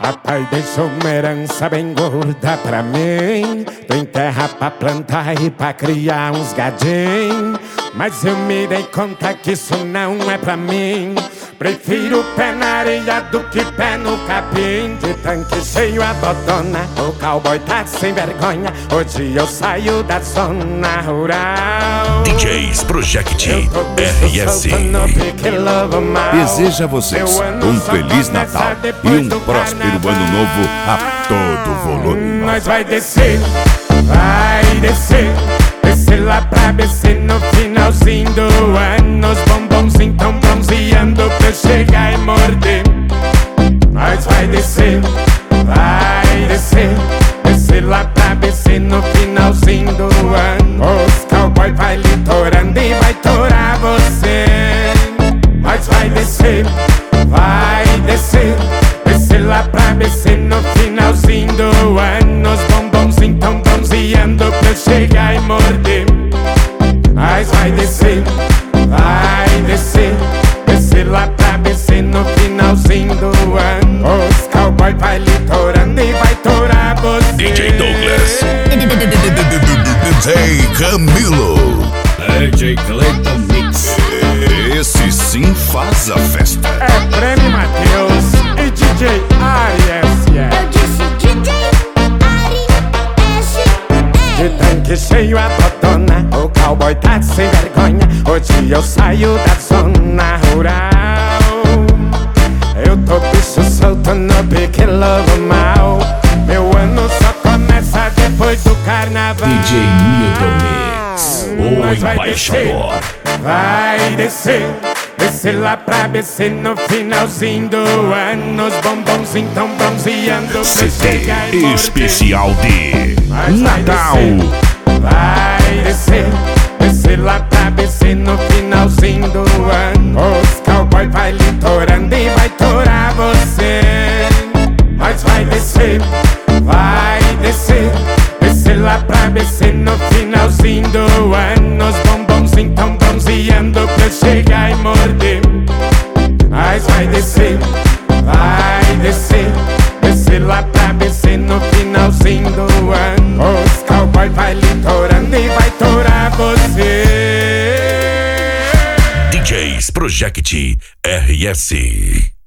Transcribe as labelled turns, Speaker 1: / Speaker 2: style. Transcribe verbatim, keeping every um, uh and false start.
Speaker 1: Papai deixou uma herança bem gorda pra mim. Tem terra pra plantar e pra criar uns gadinhos. Mas eu me dei conta que isso não é pra mim. Prefiro pé na areia do que pé no capim. De tanque cheio a botona, o cowboy tá sem vergonha. Hoje eu saio da zona rural.
Speaker 2: D Js Project R S
Speaker 3: deseja a vocês um Feliz Natal e um próspero Ano Novo a todo volume.
Speaker 1: Nós vai descer, vai descer, descer lá pra B C no finalzinho do ano. Os bombonzinhos tão bronzeando pra eu chegar e morder. Nós vai descer, vai descer, descer lá pra B C no finalzinho do ano. Os cowboy vai litorando e vai torar você. Nós vai descer, vai descer, descer lá pra B C no finalzinho do ano. Os bombonzinhos tão bronzeando pra eu chegar e morder. Mas vai descer, vai descer, descer lá pra B C no finalzinho do ano. Os cowboy vai litorando e vai torar você.
Speaker 2: D J Douglas,
Speaker 3: D J Camilo,
Speaker 4: D J Clayton Mix.
Speaker 3: esse sim faz a festa.
Speaker 1: É Prêmio Matheus e D J Ari S.
Speaker 5: Eu disse D J Ari S.
Speaker 1: De tanque cheio a botona, o cowboy tá sem vergonha. Hoje eu saio da zona rural. Eu tô bicho solto no pique lobo mal. Meu ano só começa depois do carnaval.
Speaker 4: D J Milton Mix, o
Speaker 1: Nós vai
Speaker 4: embaixador.
Speaker 1: descer, vai descer, descer lá pra B C no finalzinho do ano. Os bombonzinhos tão bronzeando pra
Speaker 2: C
Speaker 1: chegar e
Speaker 2: D
Speaker 1: morder.
Speaker 2: especial de
Speaker 1: Mas vai
Speaker 2: Natal.
Speaker 1: descer, vai descer, descer lá pra B C no finalzinho do ano. Os cowboy vai litorando e vai torar você. Mas vai descer, vai descer, descer lá pra B C no finalzinho do ano. Os bombonzinhos tão bronzeando pra eu chegar e morder. Mas vai descer, vai descer, descer lá pra B C no finalzinho do ano. Os cowboy vai litorando e vai torar você.
Speaker 2: D Js Project R S.